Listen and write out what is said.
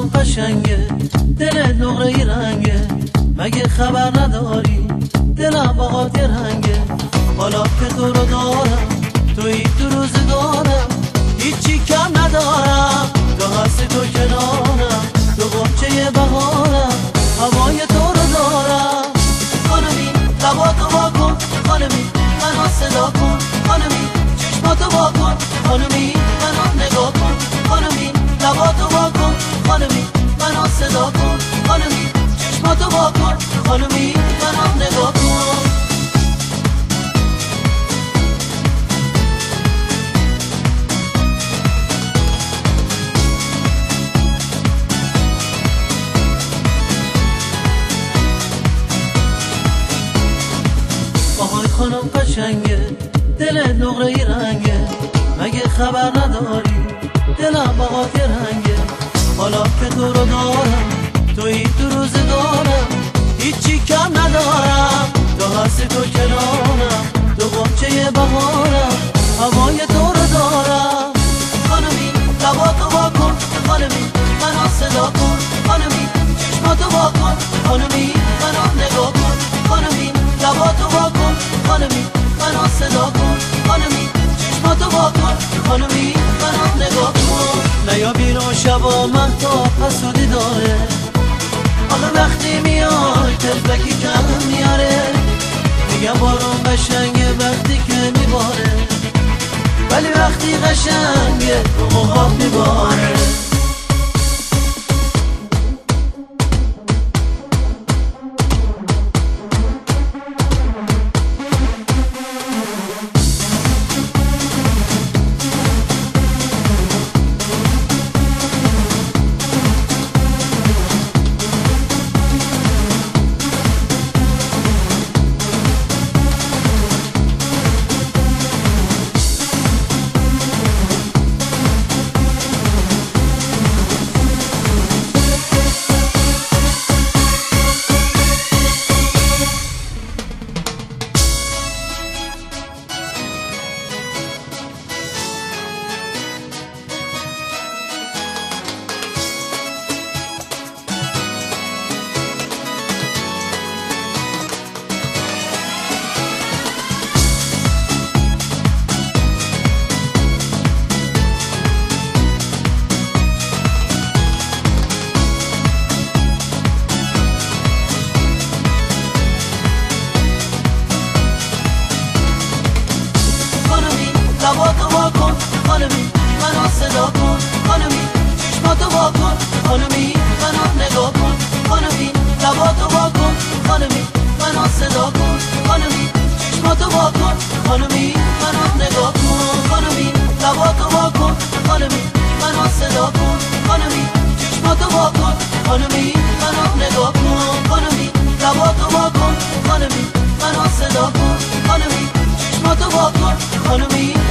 خانم قشنگه، دلت نقره رنگه، مگه خبر نداری دلم باهات یه رنگه. حالا که تو رو دارم توی تو روزگارم، هیچی کم ندارم، تو هستی تو کنارم، تو غنچه بهارم، هوای تو رو دارم. خانمی لباتو وا کن، خانمی منو صدا کن، خانمی چشماتو وا کن، خانمی منو نگاه کن، خانمی لباتو وا کن، خانمی منو صدا کن، خانمی چشماتو وا کن، خانمی منو نگاه کن. خانم قشنگه، دلت نقره رنگه، مگه خبر نداری دلم باهات یه رنگه. حالا که تو رو دارم توی تو روزگارم، هیچی کم ندارم، تو هستی تو کنارم، تو غنچه بهارم، هوای تو رو دارم. خانمی لباتو وا کن، خانمی منو صدا کن، خانمی چشماتو وا کن، خانمی منو نگاه کن، خانمی لباتو وا کن، خانمی منو صدا کن، خانمی چشماتو وا کن، خانمی منو نگاه کن. نیا بیرون شبا مهتاب حسودی داره، آخه وقتی میای تلفکی کم میاره. میگم بارون قشنگه وقتی که میباره، ولی وقتی قشنگه رو موهات میباره. لباتو وا کن، خانمی منو صدا کن، خانمی چشماتو وا کن، خانمی منو نگاه کن، خانمی لباتو وا کن، خانمی منو صدا کن، خانمی چشماتو وا کن، خانمی منو نگاه کن، خانمی لباتو وا کن، خانمی منو صدا کن، خانمی چشماتو وا کن، خانمی منو نگاه کن، خانمی لباتو وا کن، خانمی منو صدا کن، خانمی چشماتو وا کن، خانمی